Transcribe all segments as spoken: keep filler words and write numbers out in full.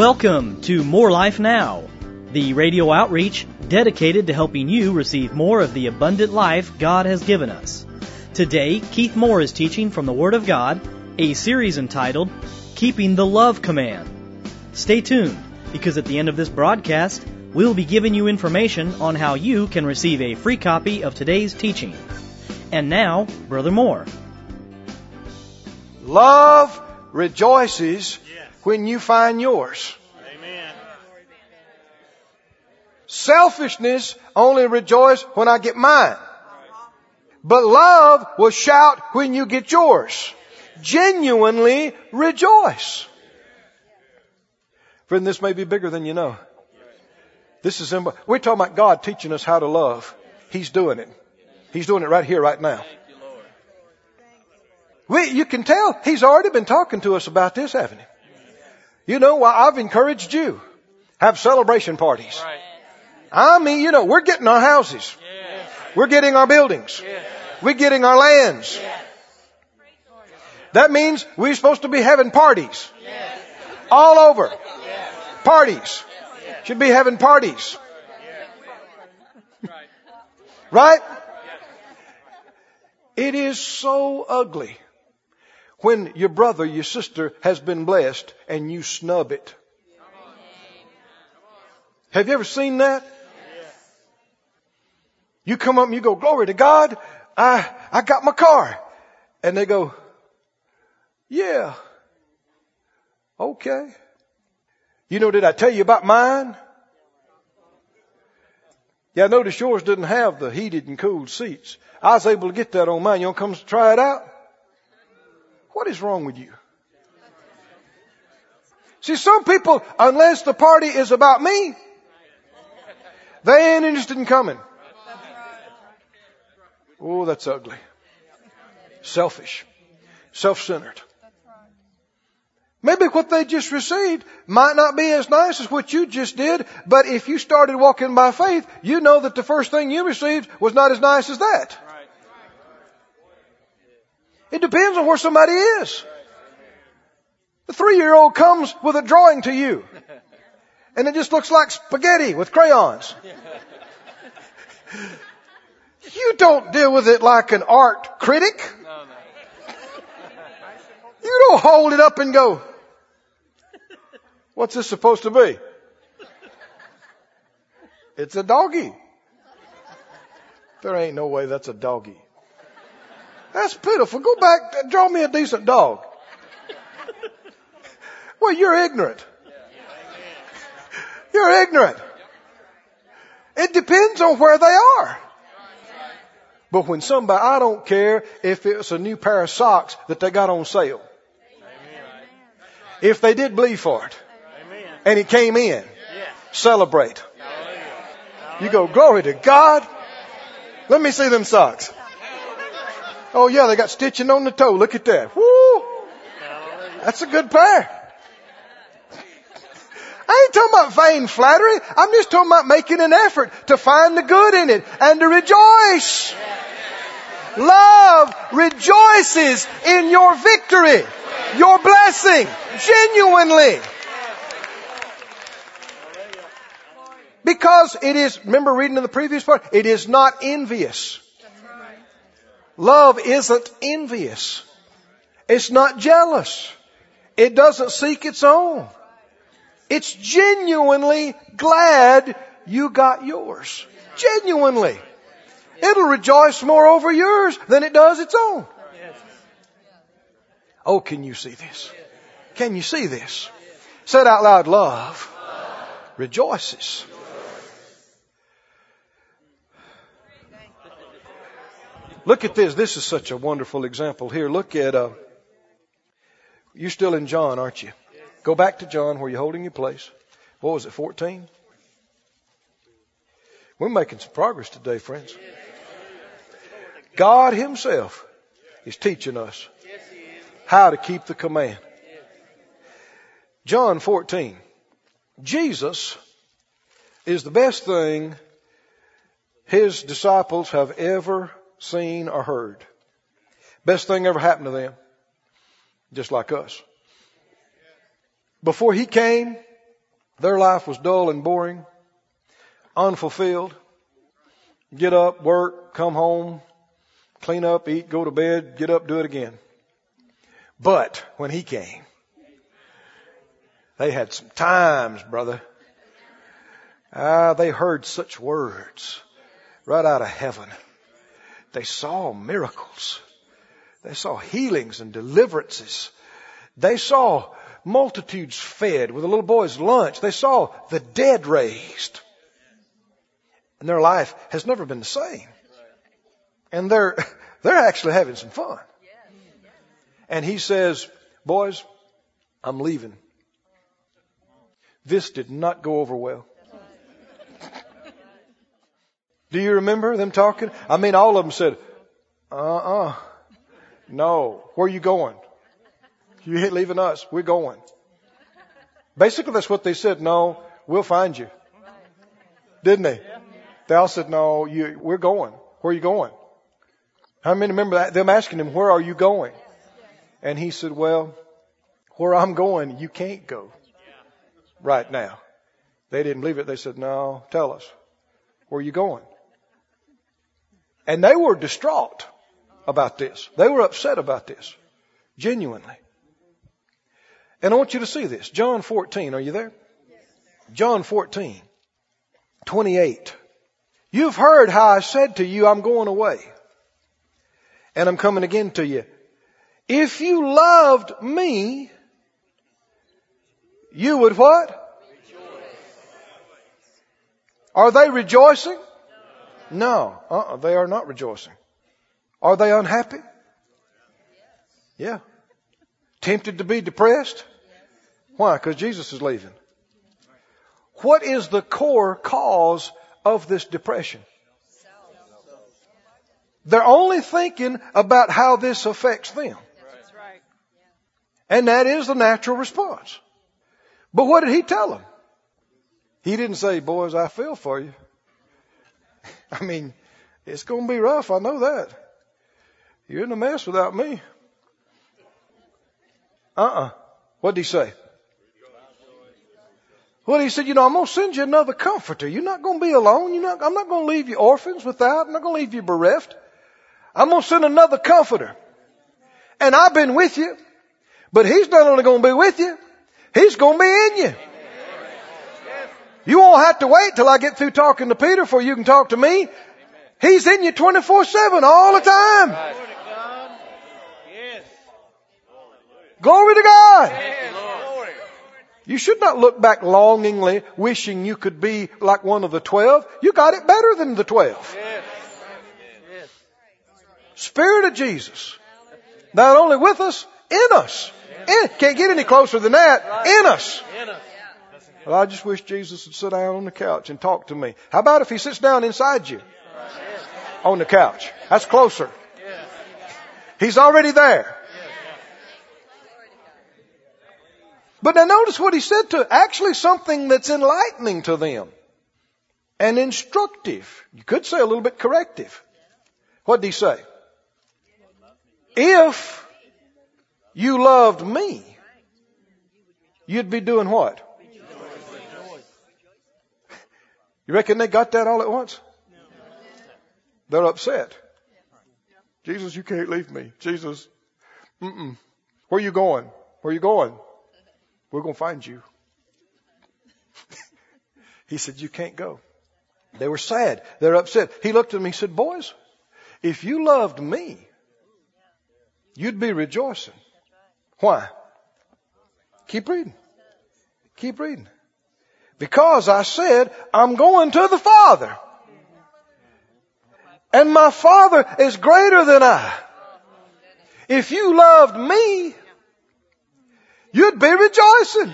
Welcome to More Life Now, the radio outreach dedicated to helping you receive more of the abundant life God has given us. Today, Keith Moore is teaching from the Word of God, a series entitled Keeping the Love Command. Stay tuned, because at the end of this broadcast, we'll be giving you information on how you can receive a free copy of today's teaching. And now, Brother Moore. Love rejoices when you find yours. Amen. Selfishness only rejoices when I get mine. But love will shout when you get yours. Genuinely rejoice. Friend, this may be bigger than you know. This is, we're talking about God teaching us how to love. He's doing it. He's doing it right here, right now. We, you can tell He's already been talking to us about this, haven't He? You know, well, I've encouraged you. Have celebration parties. Right. I mean, you know, we're getting our houses. Yes. We're getting our buildings. Yes. We're getting our lands. Yes. That means we're supposed to be having parties. Yes. All over. Yes. Parties. Yes. Should be having parties. Yes. Right? It is so ugly when your brother, your sister has been blessed and you snub it. Have you ever seen that? You come up and you go, glory to God, I, I got my car. And they go, yeah, okay. You know, did I tell you about mine? Yeah, I noticed yours didn't have the heated and cooled seats. I was able to get that on mine. You want to come try it out? What is wrong with you? See, some people, unless the party is about me, they ain't interested in coming. Oh, that's ugly. Selfish. Self-centered. Maybe what they just received might not be as nice as what you just did, but if you started walking by faith, you know that the first thing you received was not as nice as that. It depends on where somebody is. The three-year-old comes with a drawing to you, and it just looks like spaghetti with crayons. You don't deal with it like an art critic. You don't hold it up and go, what's this supposed to be? It's a doggy. There ain't no way that's a doggy. That's pitiful. Go back, draw me a decent dog. Well, you're ignorant. You're ignorant. It depends on where they are. But when somebody, I don't care if it's a new pair of socks that they got on sale. If they did bleed for it and it came in, celebrate. You go, glory to God. Let me see them socks. Oh yeah, they got stitching on the toe. Look at that. Woo! That's a good pair. I ain't talking about vain flattery. I'm just talking about making an effort to find the good in it and to rejoice. Love rejoices in your victory, your blessing, genuinely. Because it is, remember reading in the previous part, it is not envious. Love isn't envious. It's not jealous. It doesn't seek its own. It's genuinely glad you got yours. Genuinely. It'll rejoice more over yours than it does its own. Oh, can you see this? Can you see this? Said out loud, love rejoices. Look at this. This is such a wonderful example here. Look at, uh, you're still in John, aren't you? Go back to John where you're holding your place. What was it, fourteen? We're making some progress today, friends. God Himself is teaching us how to keep the command. John fourteen. Jesus is the best thing His disciples have ever seen or heard. Best thing ever happened to them. Just like us. Before He came, Their life was dull and boring, unfulfilled. Get up, work, come home, clean up, eat, go to bed, get up, do it again. But when he came, they had some times, brother. Ah, they heard such words right out of heaven. They saw miracles. They saw healings and deliverances. They saw multitudes fed with a little boy's lunch. They saw the dead raised. And their life has never been the same. And they're, they're actually having some fun. And he says, boys, I'm leaving. This did not go over well. Do you remember them talking? I mean, all of them said, uh-uh. No. Where are you going? You ain't leaving us. We're going. Basically, that's what they said. No, we'll find you. Didn't they? They all said, no, you, we're going. Where are you going? How many remember that? Them asking him, where are you going? And he said, well, where I'm going, you can't go right now. They didn't believe it. They said, no, tell us. Where are you going? And they were distraught about this. They were upset about this. Genuinely. And I want you to see this. John fourteen. Are you there? John fourteen. twenty-eight. You've heard how I said to you, I'm going away. And I'm coming again to you. If you loved me, you would what? Are they rejoicing? No. Uh-uh, they are not rejoicing. Are they unhappy? Yeah. Tempted to be depressed? Why? Because Jesus is leaving. What is the core cause of this depression? They're only thinking about how this affects them. And that is the natural response. But what did he tell them? He didn't say, boys, I feel for you. I mean, it's going to be rough. I know that. You're in a mess without me. Uh-uh. What did he say? Well, he said, you know, I'm going to send you another comforter. You're not going to be alone. You're not, I'm not going to leave you orphans without. I'm not going to leave you bereft. I'm going to send another comforter. And I've been with you. But he's not only going to be with you, he's going to be in you. You won't have to wait till I get through talking to Peter before you can talk to me. He's in you twenty-four seven all the time. Glory to God. You should not look back longingly, wishing you could be like one of the twelve. You got it better than the twelve. Spirit of Jesus. Not only with us, in us. In, can't get any closer than that. In us. Well, I just wish Jesus would sit down on the couch and talk to me. How about if he sits down inside you? On the couch. That's closer. He's already there. But now notice what he said to actually something that's enlightening to them. And instructive. You could say a little bit corrective. What did he say? If you loved me, you'd be doing what? You reckon they got that all at once? They're upset. Jesus, you can't leave me. Jesus, mm-mm. Where are you going? Where are you going? We're going to find you. He said, you can't go. They were sad. They're upset. He looked at them. He said, boys, if you loved me, you'd be rejoicing. Why? Keep reading. Keep reading. Because I said, I'm going to the Father. And my Father is greater than I. If you loved me, you'd be rejoicing.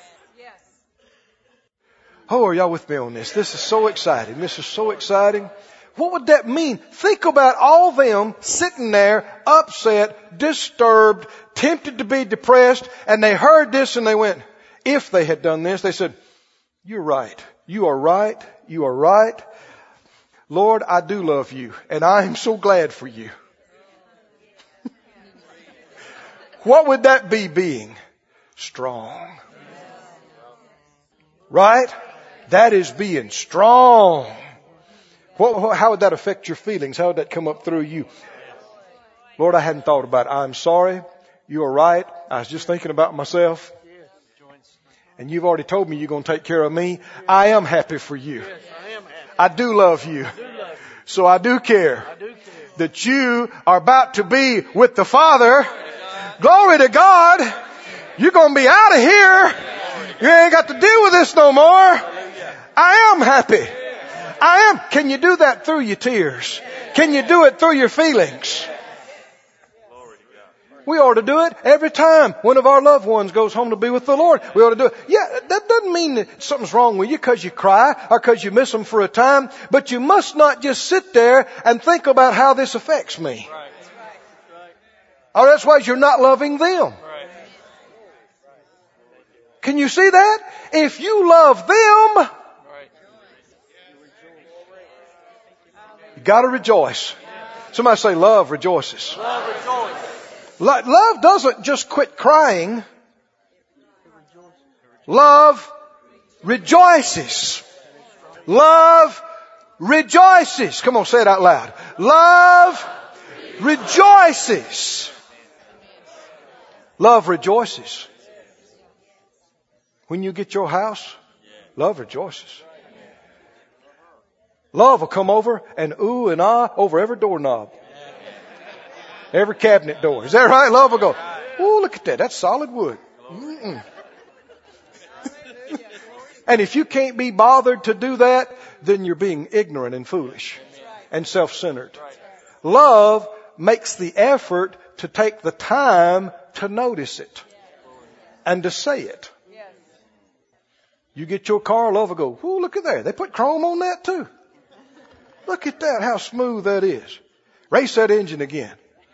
Oh, are y'all with me on this? This is so exciting. This is so exciting. What would that mean? Think about all them sitting there, upset, disturbed, tempted to be depressed, and they heard this and they went, if they had done this, they said, you're right. You are right. You are right. Lord, I do love you, and I am so glad for you. What would that be being? Strong. Right? That is being strong. What, what, how would that affect your feelings? How would that come up through you? Lord, I hadn't thought about it. I'm sorry. You are right. I was just thinking about myself. And you've already told me you're going to take care of me. I am happy for you. I do love you. So I do care that you are about to be with the Father. Glory to God. You're going to be out of here. You ain't got to deal with this no more. I am happy. I am. Can you do that through your tears? Can you do it through your feelings? We ought to do it every time one of our loved ones goes home to be with the Lord. We ought to do it. Yeah, that doesn't mean that something's wrong with you because you cry or because you miss them for a time. But you must not just sit there and think about how this affects me. Or that's why you're not loving them. Can you see that? If you love them, you got to rejoice. Somebody say, love rejoices. Love rejoices. Love doesn't just quit crying. Love rejoices. Love rejoices. Come on, say it out loud. Love rejoices. Love rejoices. When you get your house, love rejoices. Love will come over and ooh and ah over every doorknob. Every cabinet door. Is that right? Love will go, ooh, look at that. That's solid wood. Mm-mm. And if you can't be bothered to do that, then you're being ignorant and foolish and self-centered. Love makes the effort to take the time to notice it and to say it. You get your car, love will go, ooh, look at that. They put chrome on that too. Look at that, how smooth that is. Race that engine again.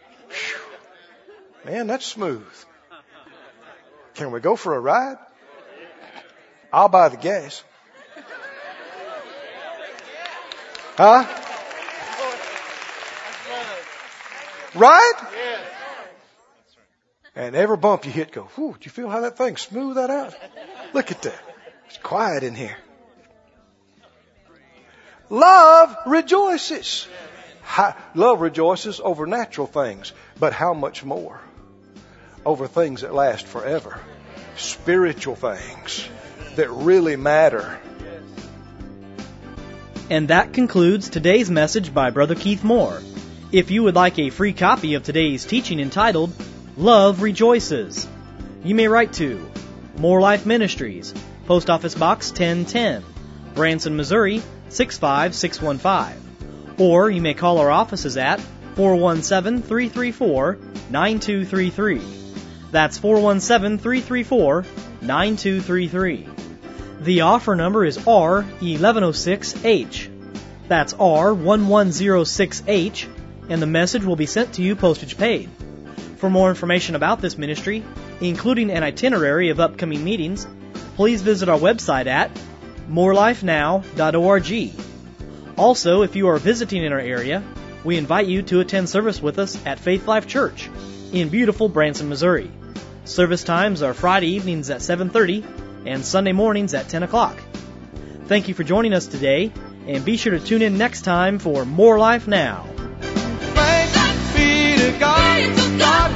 Whew. Man, that's smooth. Can we go for a ride? I'll buy the gas. Huh? Right? And every bump you hit go, whew, do you feel how that thing smooth that out? Look at that. It's quiet in here. Love rejoices. Love rejoices over natural things, but how much more over things that last forever. Spiritual things that really matter. And that concludes today's message by Brother Keith Moore. If you would like a free copy of today's teaching entitled, Love Rejoices, you may write to More Life Ministries, Post Office Box ten ten, Branson, Missouri six five six one five. Or you may call our offices at four one seven, three three four, nine two three three. That's four one seven, three three four, nine two three three. The offer number is R eleven oh six H. That's R eleven oh six H, and the message will be sent to you postage paid. For more information about this ministry, including an itinerary of upcoming meetings, please visit our website at more life now dot org. Also, if you are visiting in our area, we invite you to attend service with us at Faith Life Church in beautiful Branson, Missouri. Service times are Friday evenings at seven thirty and Sunday mornings at ten o'clock. Thank you for joining us today, and be sure to tune in next time for More Life Now. Thanks be to God, God